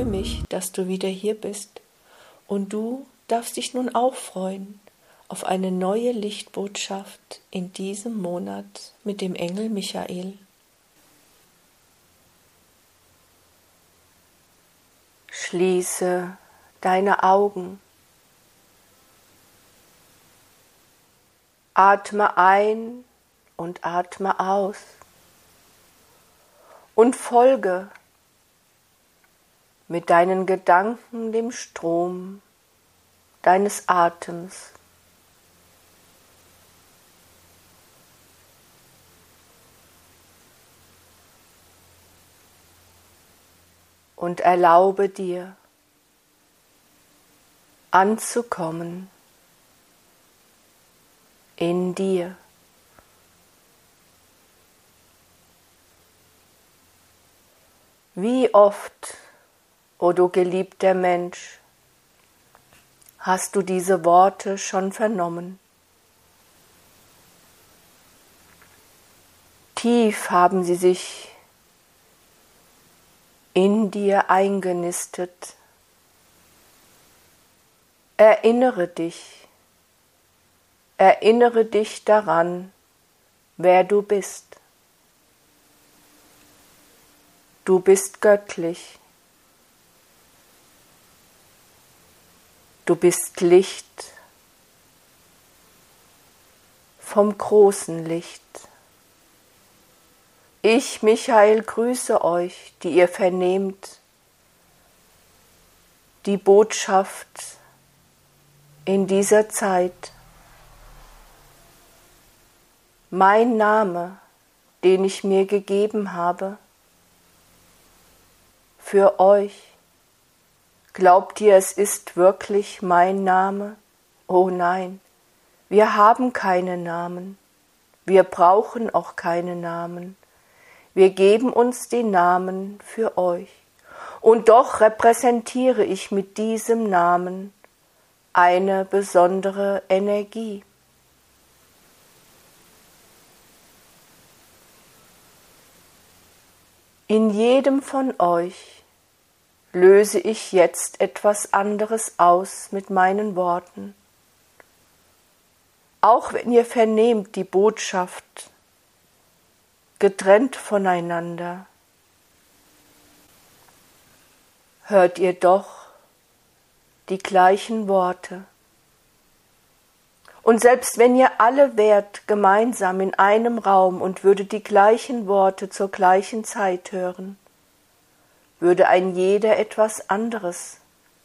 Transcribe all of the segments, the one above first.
mich, dass du wieder hier bist und du darfst dich nun auch freuen auf eine neue Lichtbotschaft in diesem Monat mit dem Engel Michael. Schließe deine Augen. Atme ein und atme aus und folge mit deinen Gedanken dem Strom deines Atems. Und erlaube dir, anzukommen in dir. Wie oft, o du geliebter Mensch, hast du diese Worte schon vernommen? Tief haben sie sich in dir eingenistet. Erinnere dich daran, wer du bist. Du bist göttlich. Du bist Licht vom großen Licht. Ich, Michael, grüße euch, die ihr vernehmt die Botschaft in dieser Zeit. Mein Name, den ich mir gegeben habe, für euch. Glaubt ihr, es ist wirklich mein Name? Oh nein, wir haben keine Namen. Wir brauchen auch keine Namen. Wir geben uns die Namen für euch. Und doch repräsentiere ich mit diesem Namen eine besondere Energie. In jedem von euch löse ich jetzt etwas anderes aus mit meinen Worten. Auch wenn ihr vernehmt die Botschaft getrennt voneinander, hört ihr doch die gleichen Worte. Und selbst wenn ihr alle wärt gemeinsam in einem Raum und würdet die gleichen Worte zur gleichen Zeit hören, würde ein jeder etwas anderes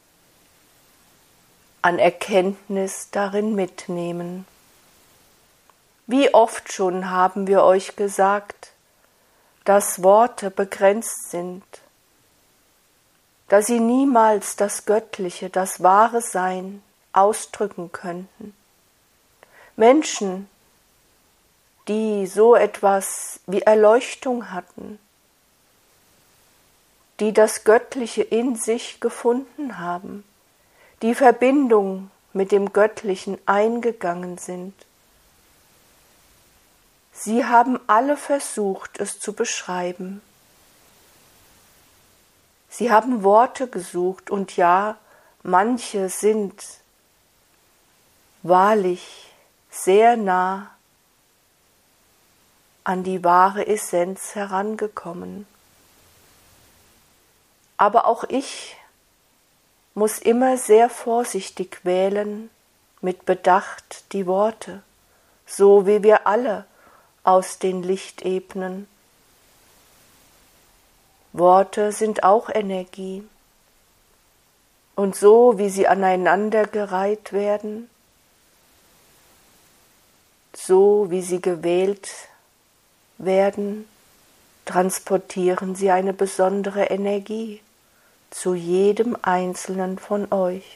an Erkenntnis darin mitnehmen. Wie oft schon haben wir euch gesagt, dass Worte begrenzt sind, dass sie niemals das Göttliche, das wahre Sein ausdrücken könnten. Menschen, die so etwas wie Erleuchtung hatten, die das Göttliche in sich gefunden haben, die Verbindung mit dem Göttlichen eingegangen sind. Sie haben alle versucht, es zu beschreiben. Sie haben Worte gesucht und ja, manche sind wahrlich sehr nah an die wahre Essenz herangekommen. Aber auch ich muss immer sehr vorsichtig wählen, mit Bedacht die Worte, so wie wir alle aus den Lichtebenen. Worte sind auch Energie. Und so wie sie aneinandergereiht werden, so wie sie gewählt werden, transportieren sie eine besondere Energie zu jedem Einzelnen von euch.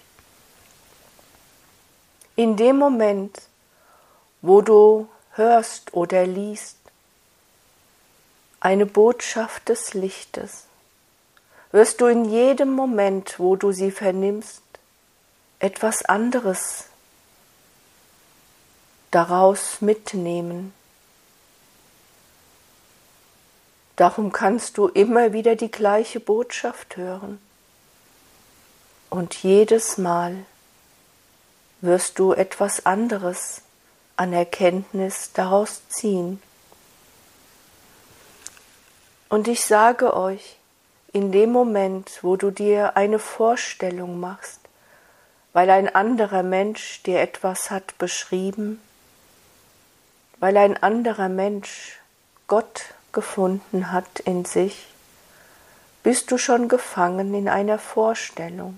In dem Moment, wo du hörst oder liest eine Botschaft des Lichtes, wirst du in jedem Moment, wo du sie vernimmst, etwas anderes daraus mitnehmen. Darum kannst du immer wieder die gleiche Botschaft hören Und jedes Mal wirst du etwas anderes an Erkenntnis daraus ziehen. Und ich sage euch, in dem Moment, wo du dir eine Vorstellung machst, weil ein anderer Mensch dir etwas hat beschrieben, weil ein anderer Mensch Gott gefunden hat in sich, bist du schon gefangen in einer Vorstellung.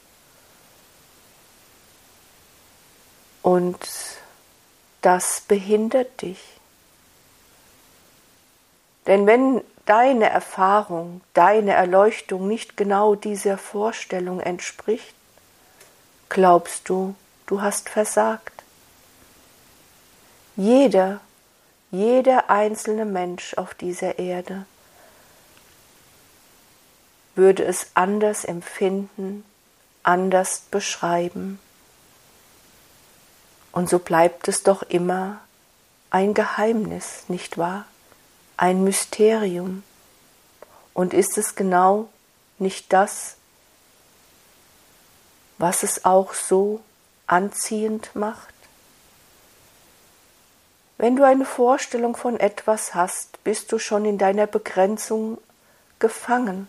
Und das behindert dich. Denn wenn deine Erfahrung, deine Erleuchtung nicht genau dieser Vorstellung entspricht, glaubst du, du hast versagt. Jeder einzelne Mensch auf dieser Erde würde es anders empfinden, anders beschreiben. Und so bleibt es doch immer ein Geheimnis, nicht wahr? Ein Mysterium. Und ist es genau nicht das, was es auch so anziehend macht? Wenn du eine Vorstellung von etwas hast, bist du schon in deiner Begrenzung gefangen.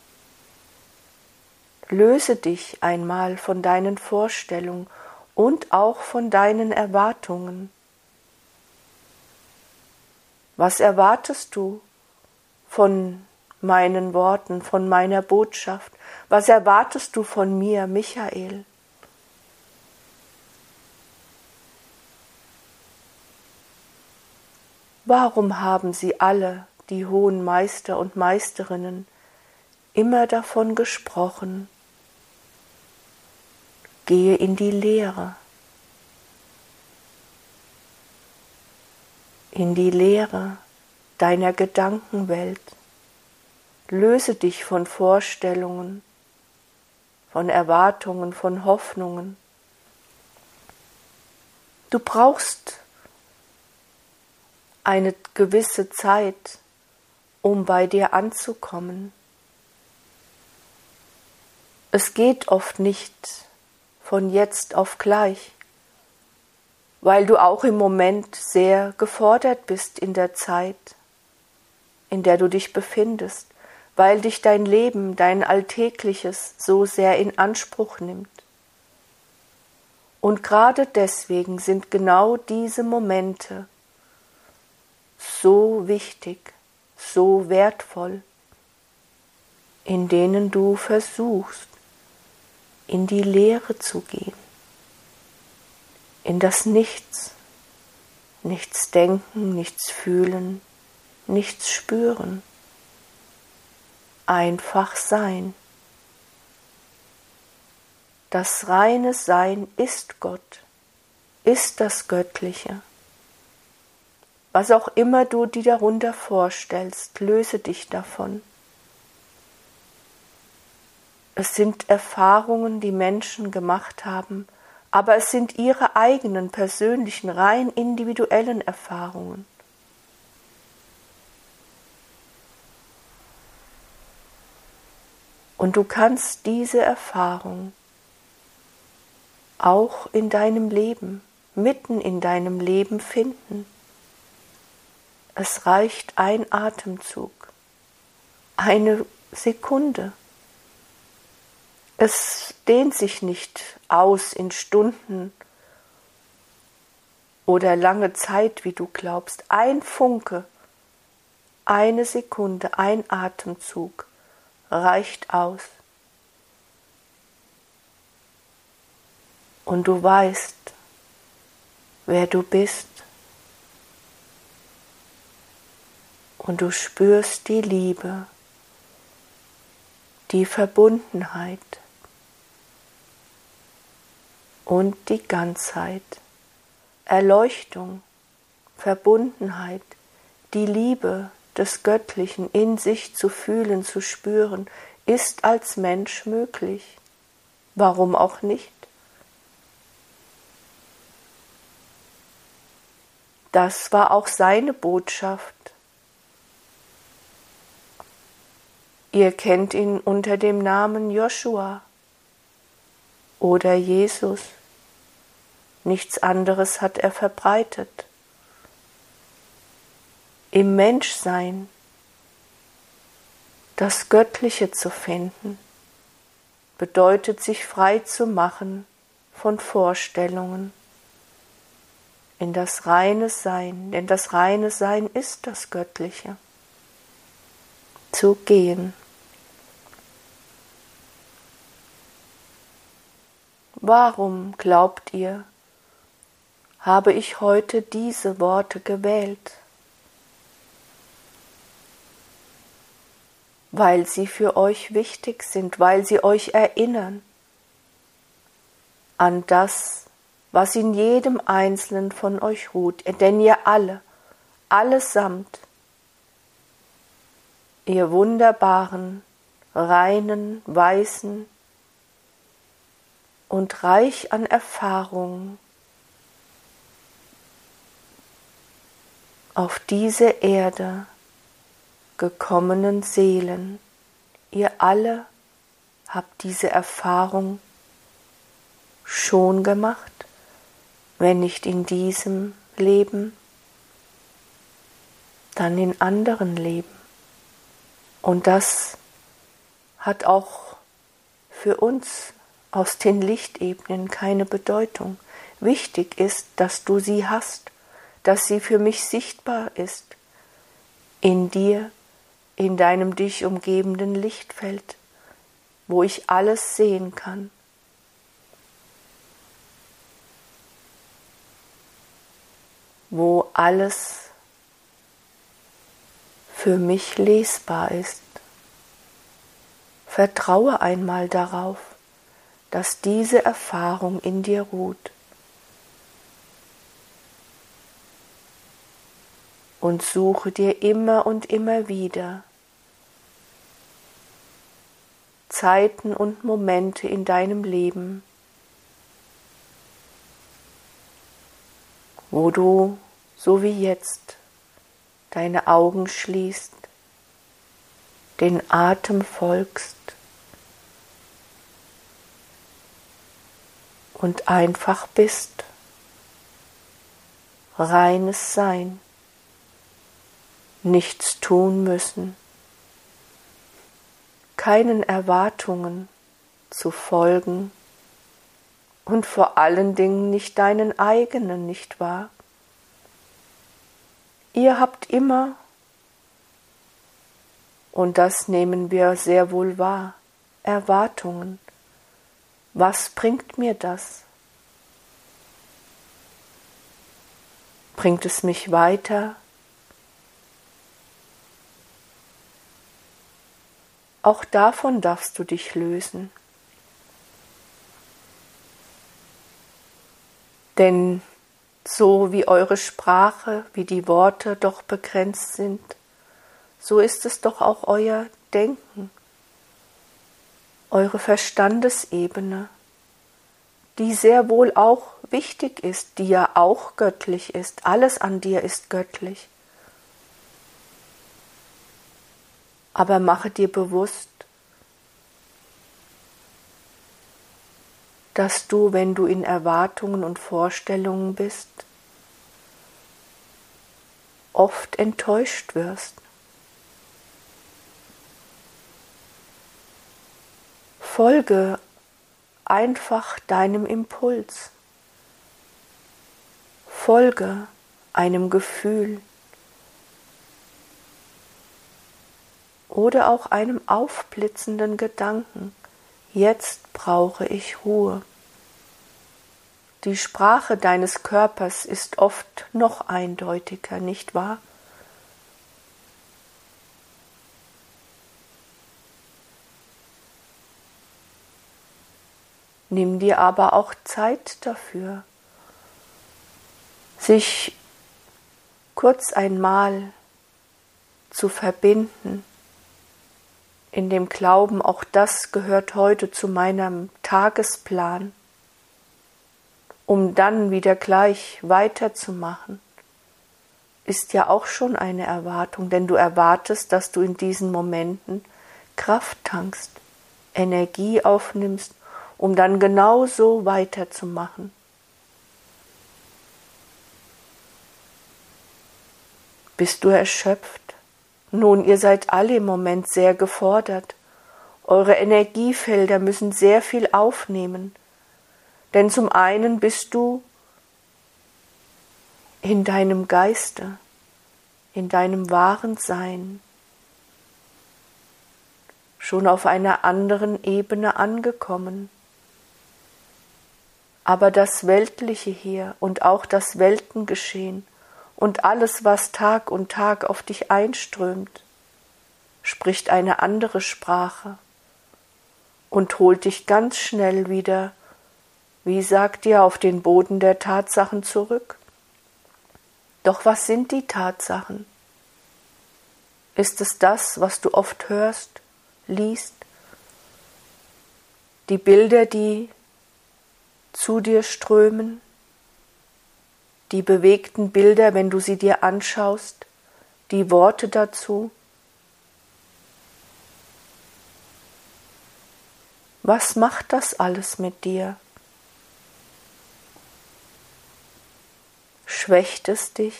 Löse dich einmal von deinen Vorstellungen und auch von deinen Erwartungen. Was erwartest du von meinen Worten, von meiner Botschaft? Was erwartest du von mir, Michael? Warum haben sie alle, die hohen Meister und Meisterinnen, immer davon gesprochen, gehe in die Lehre, deiner Gedankenwelt, löse dich von Vorstellungen, von Erwartungen, von Hoffnungen. Du brauchst eine gewisse Zeit, um bei dir anzukommen. Es geht oft nicht von jetzt auf gleich, weil du auch im Moment sehr gefordert bist in der Zeit, in der du dich befindest, weil dich dein Leben, dein Alltägliches so sehr in Anspruch nimmt. Und gerade deswegen sind genau diese Momente so wichtig, so wertvoll, in denen du versuchst, in die Leere zu gehen, in das Nichts, nichts denken, nichts fühlen, nichts spüren, einfach sein. Das reine Sein ist Gott, ist das Göttliche. Was auch immer du dir darunter vorstellst, löse dich davon. Es sind Erfahrungen, die Menschen gemacht haben, aber es sind ihre eigenen, persönlichen, rein individuellen Erfahrungen. Und du kannst diese Erfahrung auch in deinem Leben, mitten in deinem Leben finden. Es reicht ein Atemzug, eine Sekunde. Es dehnt sich nicht aus in Stunden oder lange Zeit, wie du glaubst. Ein Funke, eine Sekunde, ein Atemzug reicht aus. Und du weißt, wer du bist. Und du spürst die Liebe, die Verbundenheit und die Ganzheit, Erleuchtung, Verbundenheit, die Liebe des Göttlichen in sich zu fühlen, zu spüren, ist als Mensch möglich. Warum auch nicht? Das war auch seine Botschaft. Ihr kennt ihn unter dem Namen Joshua, oder Jesus. Nichts anderes hat er verbreitet. Im Menschsein das Göttliche zu finden, bedeutet sich frei zu machen von Vorstellungen, in das reine Sein, denn das reine Sein ist das Göttliche, zu gehen. Warum, glaubt ihr, habe ich heute diese Worte gewählt? Weil sie für euch wichtig sind, weil sie euch erinnern an das, was in jedem Einzelnen von euch ruht, denn ihr alle, allesamt, ihr wunderbaren, reinen, weißen und reich an Erfahrungen auf diese Erde gekommenen Seelen, ihr alle habt diese Erfahrung schon gemacht, wenn nicht in diesem Leben, dann in anderen Leben. Und das hat auch für uns aus den Lichtebenen keine Bedeutung. Wichtig ist, dass du sie hast, dass sie für mich sichtbar ist, in dir, in deinem dich umgebenden Lichtfeld, wo ich alles sehen kann. Wo alles für mich lesbar ist. Vertraue einmal darauf, dass diese Erfahrung in dir ruht. Und suche dir immer und immer wieder Zeiten und Momente in deinem Leben, wo du, so wie jetzt, deine Augen schließt, den Atem folgst und einfach bist. Reines Sein, nichts tun müssen, keinen Erwartungen zu folgen und vor allen Dingen nicht deinen eigenen, nicht wahr? Ihr habt immer, und das nehmen wir sehr wohl wahr, Erwartungen. Was bringt mir das? Bringt es mich weiter? Auch davon darfst du dich lösen. Denn so wie eure Sprache, wie die Worte doch begrenzt sind, so ist es doch auch euer Denken, eure Verstandesebene, die sehr wohl auch wichtig ist, die ja auch göttlich ist. Alles an dir ist göttlich. Aber mache dir bewusst, dass du, wenn du in Erwartungen und Vorstellungen bist, oft enttäuscht wirst. Folge einfach deinem Impuls. Folge einem Gefühl oder auch einem aufblitzenden Gedanken. Jetzt brauche ich Ruhe. Die Sprache deines Körpers ist oft noch eindeutiger, nicht wahr? Nimm dir aber auch Zeit dafür, sich kurz einmal zu verbinden, in dem Glauben, auch das gehört heute zu meinem Tagesplan, um dann wieder gleich weiterzumachen, ist ja auch schon eine Erwartung, denn du erwartest, dass du in diesen Momenten Kraft tankst, Energie aufnimmst, um dann genauso weiterzumachen. Bist du erschöpft? Nun, ihr seid alle im Moment sehr gefordert. Eure Energiefelder müssen sehr viel aufnehmen. Denn zum einen bist du in deinem Geiste, in deinem wahren Sein, schon auf einer anderen Ebene angekommen. Aber das Weltliche hier und auch das Weltengeschehen und alles, was Tag und Tag auf dich einströmt, spricht eine andere Sprache und holt dich ganz schnell wieder, wie sagt ihr, auf den Boden der Tatsachen zurück. Doch was sind die Tatsachen? Ist es das, was du oft hörst, liest? Die Bilder, die zu dir strömen? Die bewegten Bilder, wenn du sie dir anschaust? Die Worte dazu? Was macht das alles mit dir? Schwächt es dich?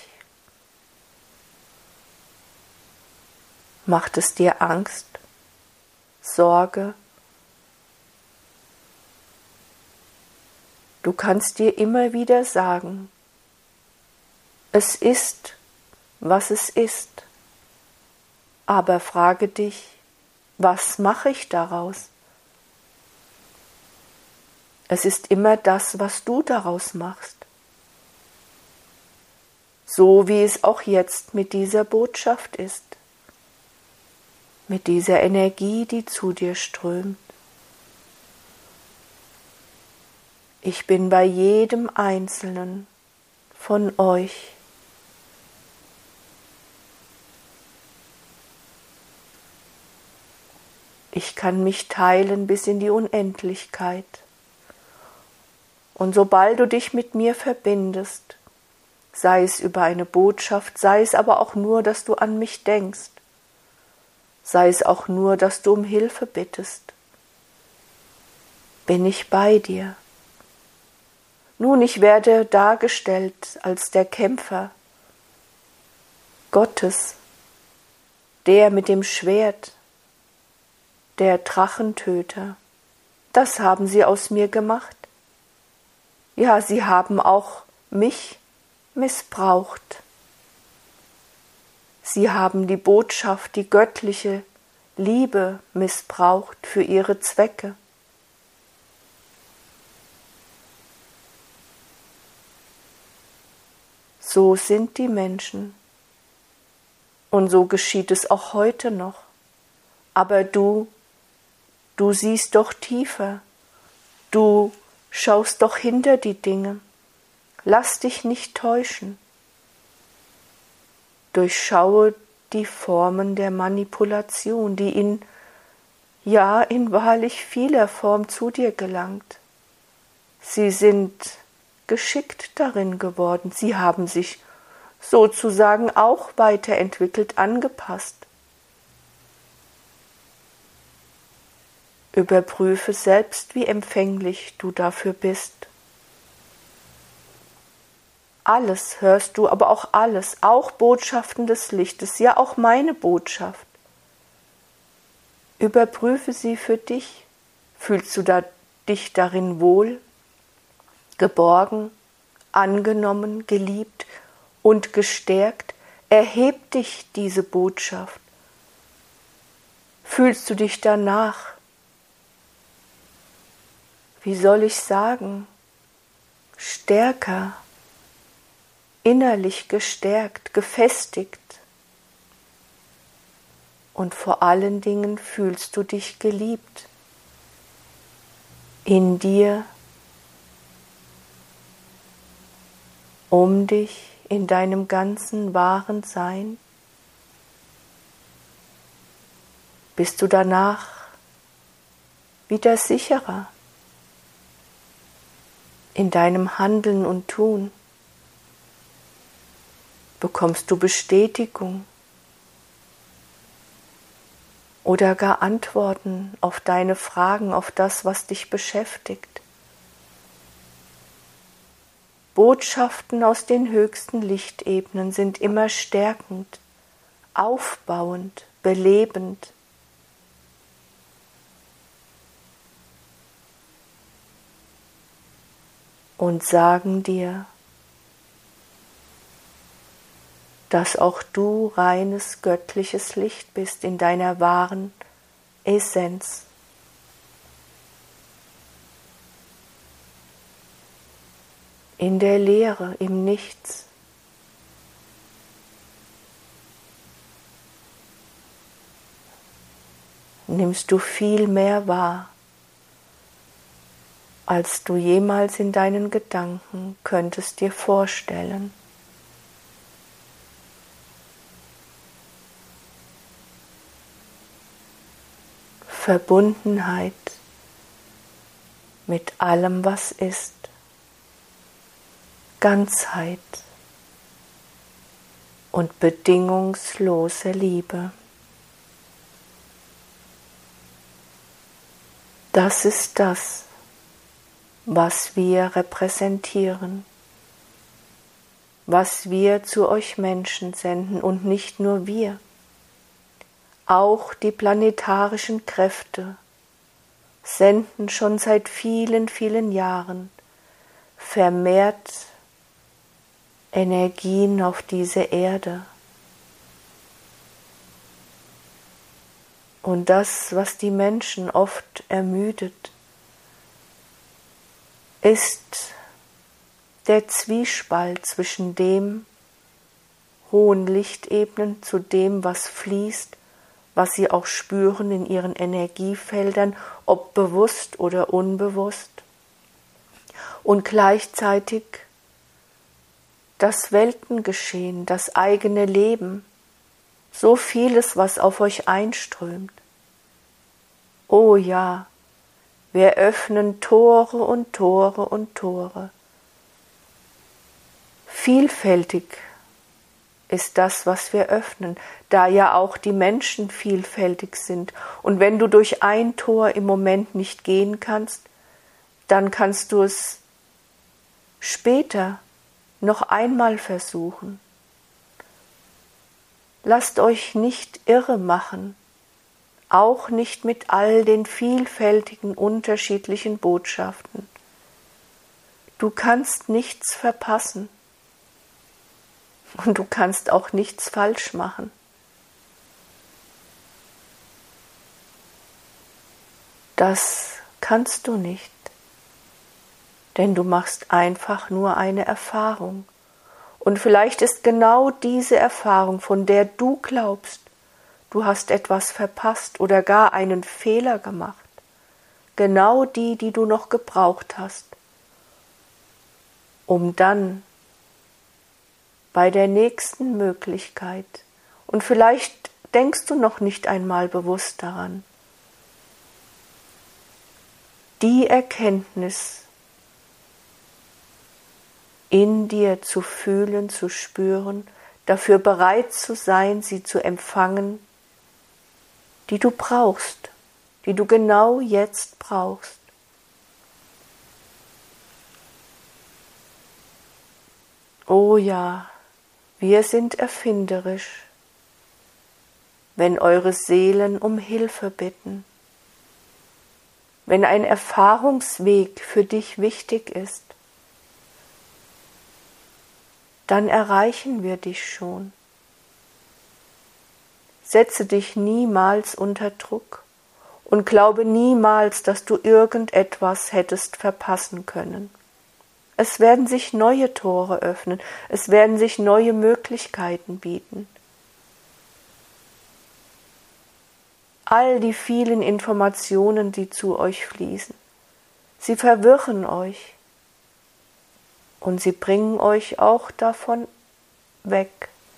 Macht es dir Angst, Sorge? Du kannst dir immer wieder sagen, es ist, was es ist. Aber frage dich, was mache ich daraus? Es ist immer das, was du daraus machst. So wie es auch jetzt mit dieser Botschaft ist, mit dieser Energie, die zu dir strömt. Ich bin bei jedem Einzelnen von euch. Ich kann mich teilen bis in die Unendlichkeit. Und sobald du dich mit mir verbindest, sei es über eine Botschaft, sei es aber auch nur, dass du an mich denkst, sei es auch nur, dass du um Hilfe bittest, bin ich bei dir. Nun, ich werde dargestellt als der Kämpfer Gottes, der mit dem Schwert, der Drachentöter. Das haben sie aus mir gemacht. Ja, sie haben auch mich missbraucht. Sie haben die Botschaft, die göttliche Liebe missbraucht für ihre Zwecke. So sind die Menschen. Und so geschieht es auch heute noch. Aber du siehst doch tiefer. Du schaust doch hinter die Dinge. Lass dich nicht täuschen. Durchschaue die Formen der Manipulation, die in wahrlich vieler Form zu dir gelangt. Sie sind geschickt darin geworden. Sie haben sich sozusagen auch weiterentwickelt, angepasst. Überprüfe selbst, wie empfänglich du dafür bist. Alles hörst du, aber auch alles, auch Botschaften des Lichtes, ja auch meine Botschaft. Überprüfe sie für dich. Fühlst du dich darin wohl, geborgen, angenommen, geliebt und gestärkt? Erhebt dich diese Botschaft. Fühlst du dich danach, wie soll ich sagen, stärker, innerlich gestärkt, gefestigt? Und vor allen Dingen fühlst du dich geliebt in dir, um dich, in deinem ganzen wahren Sein? Bist du danach wieder sicherer in deinem Handeln und Tun? Bekommst du Bestätigung? oder gar Antworten auf deine Fragen, auf das, was dich beschäftigt. Botschaften aus den höchsten Lichtebenen sind immer stärkend, aufbauend, belebend. Und sagen dir, dass auch du reines göttliches Licht bist in deiner wahren Essenz. In der Leere, im Nichts. Nimmst du viel mehr wahr, als du jemals in deinen Gedanken könntest dir vorstellen. Verbundenheit mit allem, was ist. Ganzheit und bedingungslose Liebe. Das ist das, was wir repräsentieren, was wir zu euch Menschen senden und nicht nur wir. Auch die planetarischen Kräfte senden schon seit vielen, vielen Jahren vermehrt Energien auf diese Erde. Und das, was die Menschen oft ermüdet, ist der Zwiespalt zwischen dem hohen Lichtebenen zu dem, was fließt, was sie auch spüren in ihren Energiefeldern, ob bewusst oder unbewusst, und gleichzeitig das Weltengeschehen, das eigene Leben, so vieles, was auf euch einströmt. Oh ja, wir öffnen Tore und Tore und Tore. Vielfältig ist das, was wir öffnen, da ja auch die Menschen vielfältig sind. Und wenn du durch ein Tor im Moment nicht gehen kannst, dann kannst du es später noch einmal versuchen. Lasst euch nicht irre machen, auch nicht mit all den vielfältigen, unterschiedlichen Botschaften. Du kannst nichts verpassen und du kannst auch nichts falsch machen. Das kannst du nicht, denn du machst einfach nur eine Erfahrung. Und vielleicht ist genau diese Erfahrung, von der du glaubst, du hast etwas verpasst oder gar einen Fehler gemacht, genau die, die du noch gebraucht hast, um dann bei der nächsten Möglichkeit, und vielleicht denkst du noch nicht einmal bewusst daran, die Erkenntnis in dir zu fühlen, zu spüren, dafür bereit zu sein, sie zu empfangen, die du brauchst, die du genau jetzt brauchst. Oh ja, wir sind erfinderisch, wenn eure Seelen um Hilfe bitten, wenn ein Erfahrungsweg für dich wichtig ist, dann erreichen wir dich schon. Setze dich niemals unter Druck und glaube niemals, dass du irgendetwas hättest verpassen können. Es werden sich neue Tore öffnen, es werden sich neue Möglichkeiten bieten. All die vielen Informationen, die zu euch fließen, sie verwirren euch. Und sie bringen euch auch davon weg,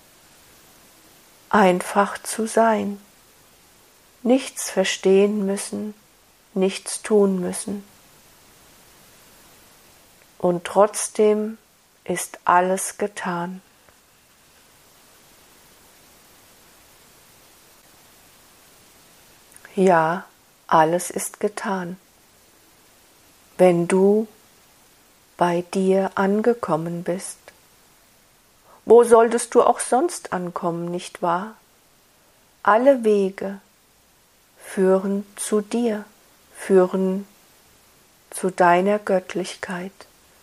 einfach zu sein, nichts verstehen müssen, nichts tun müssen. Und trotzdem ist alles getan. Ja, alles ist getan. Wenn du bei dir angekommen bist, wo solltest du auch sonst ankommen, nicht wahr? Alle Wege führen zu dir, führen zu deiner Göttlichkeit.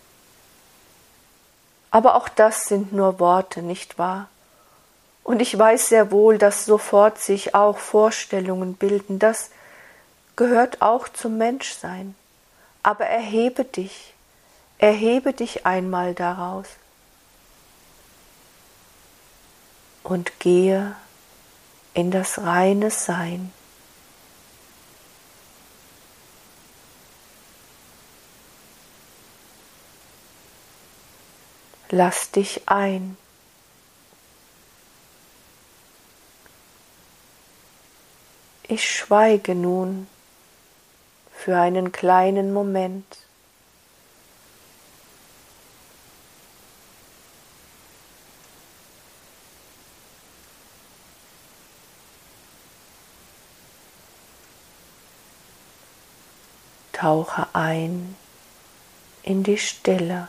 Aber auch das sind nur Worte, nicht wahr? Und ich weiß sehr wohl, dass sofort sich auch Vorstellungen bilden. Das gehört auch zum Menschsein. Aber erhebe dich einmal daraus und gehe in das reine Sein. Lass dich ein. Ich schweige nun für einen kleinen Moment. Tauche ein in die Stille.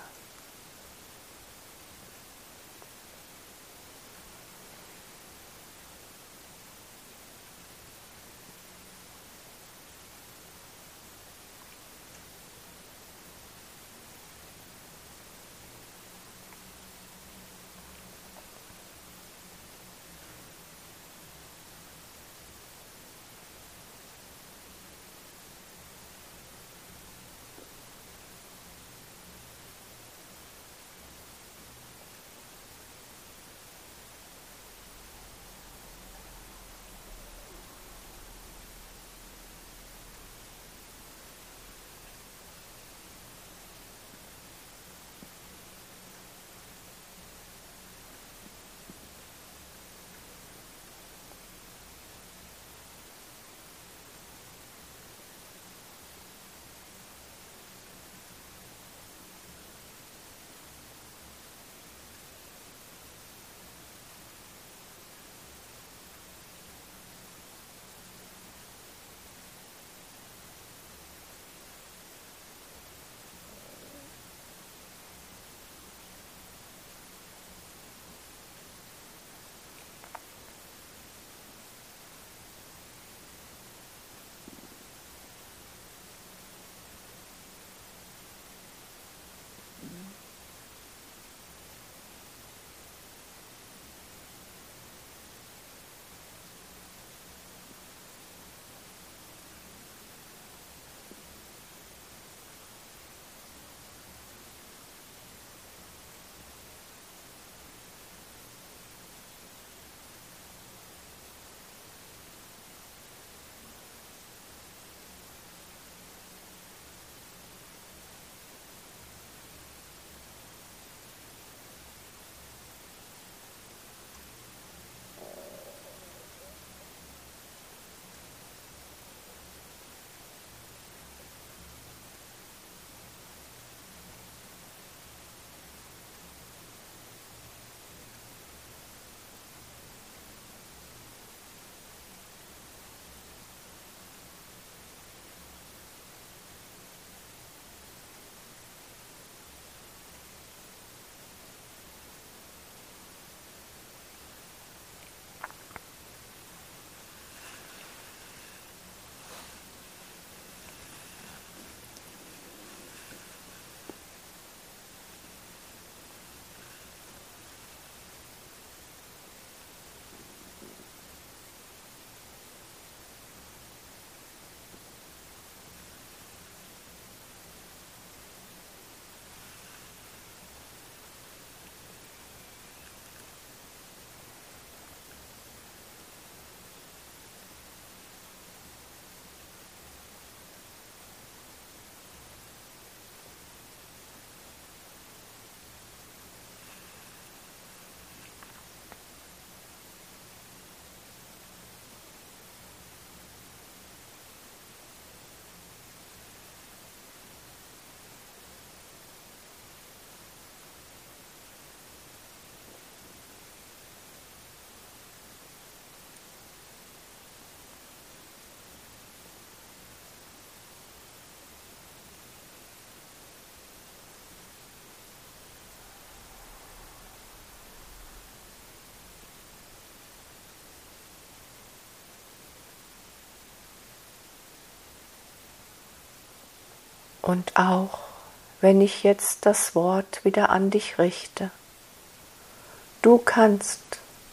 Und auch wenn ich jetzt das Wort wieder an dich richte, du kannst,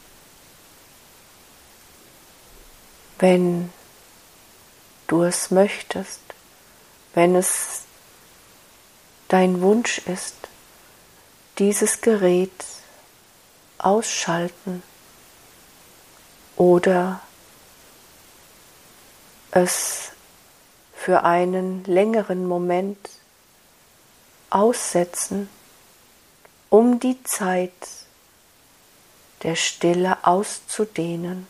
wenn du es möchtest, wenn es dein Wunsch ist, dieses Gerät ausschalten oder es für einen längeren Moment aussetzen, um die Zeit der Stille auszudehnen,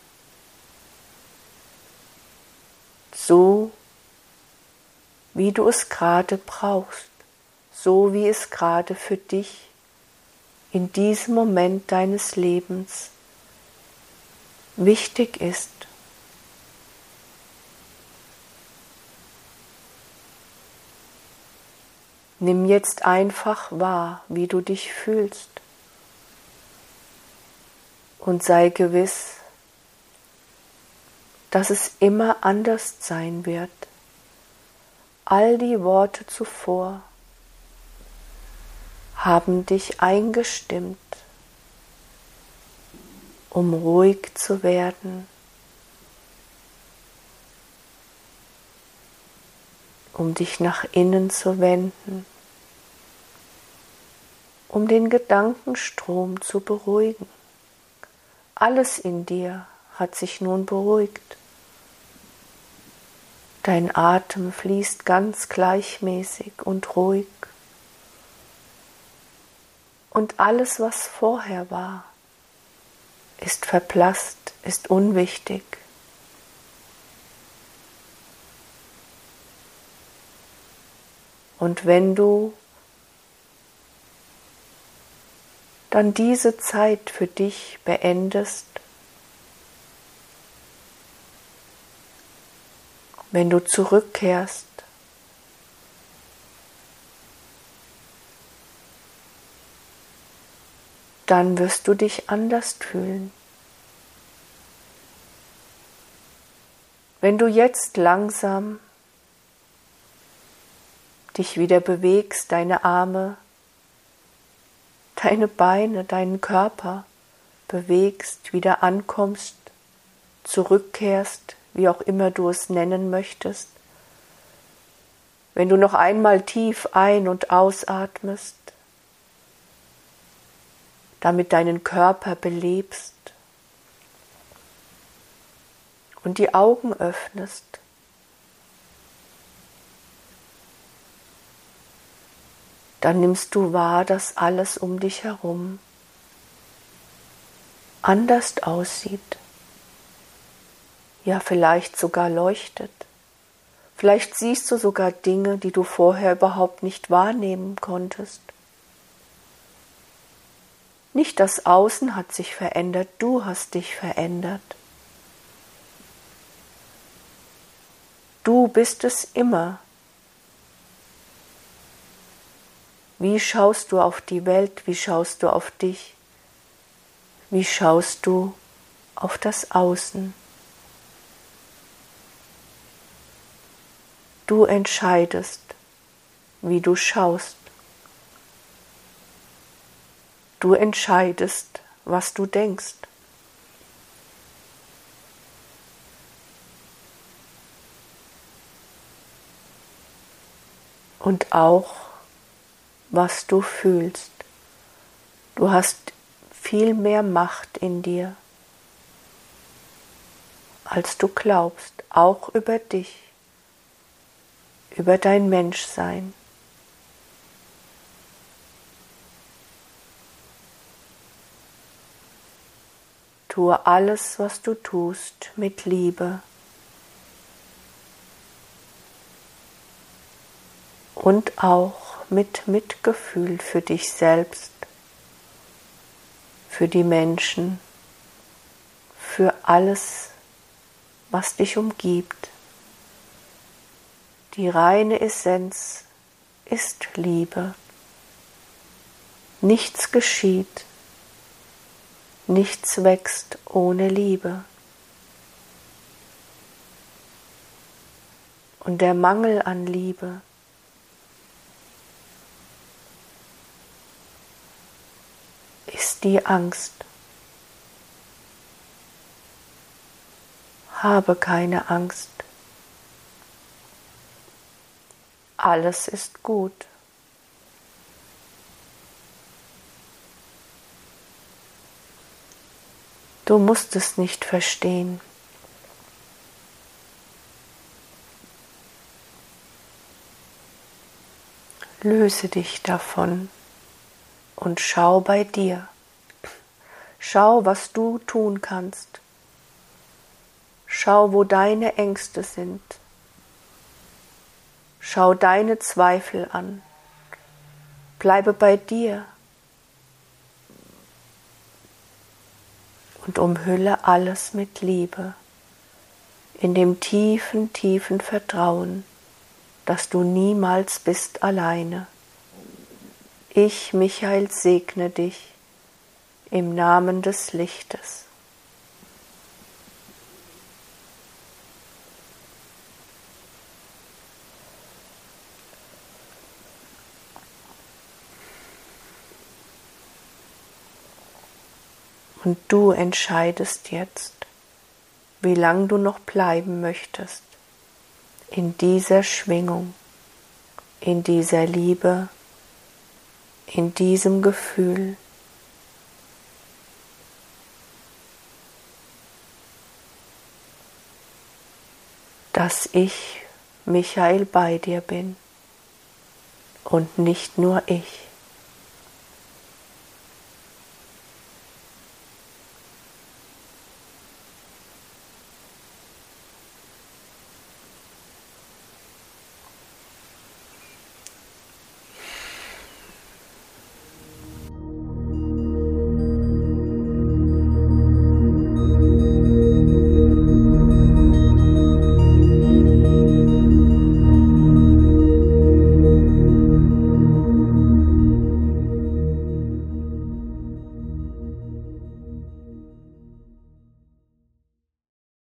so wie du es gerade brauchst, so wie es gerade für dich in diesem Moment deines Lebens wichtig ist. Nimm jetzt einfach wahr, wie du dich fühlst und sei gewiss, dass es immer anders sein wird. All die Worte zuvor haben dich eingestimmt, um ruhig zu werden, um dich nach innen zu wenden, um den Gedankenstrom zu beruhigen. Alles in dir hat sich nun beruhigt. Dein Atem fließt ganz gleichmäßig und ruhig. Und alles, was vorher war, ist verblasst, ist unwichtig. Und wenn du dann diese Zeit für dich beendest, wenn du zurückkehrst, dann wirst du dich anders fühlen. Wenn du jetzt langsam dich wieder bewegst, deine Arme, deine Beine, deinen Körper bewegst, wieder ankommst, zurückkehrst, wie auch immer du es nennen möchtest. Wenn du noch einmal tief ein- und ausatmest, damit deinen Körper belebst und die Augen öffnest, dann nimmst du wahr, dass alles um dich herum anders aussieht, ja vielleicht sogar leuchtet. Vielleicht siehst du sogar Dinge, die du vorher überhaupt nicht wahrnehmen konntest. Nicht das Außen hat sich verändert, du hast dich verändert. Du bist es immer. Wie schaust du auf die Welt? Wie schaust du auf dich? Wie schaust du auf das Außen? Du entscheidest, wie du schaust. Du entscheidest, was du denkst. Und auch, was du fühlst. Du hast viel mehr Macht in dir, als du glaubst, auch über dich, über dein Menschsein. Tue alles, was du tust, mit Liebe und auch mit Mitgefühl für dich selbst, für die Menschen, für alles, was dich umgibt. Die reine Essenz ist Liebe. Nichts geschieht, nichts wächst ohne Liebe. Und der Mangel an Liebe ist die Angst. Habe keine Angst. Alles ist gut. Du musst es nicht verstehen. Löse dich davon und schau bei dir. Schau, was du tun kannst. Schau, wo deine Ängste sind. Schau deine Zweifel an. Bleibe bei dir und umhülle alles mit Liebe, in dem tiefen, tiefen Vertrauen, dass du niemals bist alleine. Ich, Michael, segne dich im Namen des Lichtes. Und du entscheidest jetzt, wie lang du noch bleiben möchtest in dieser Schwingung, in dieser Liebe, in diesem Gefühl. Dass ich, Michael, bei dir bin und nicht nur ich.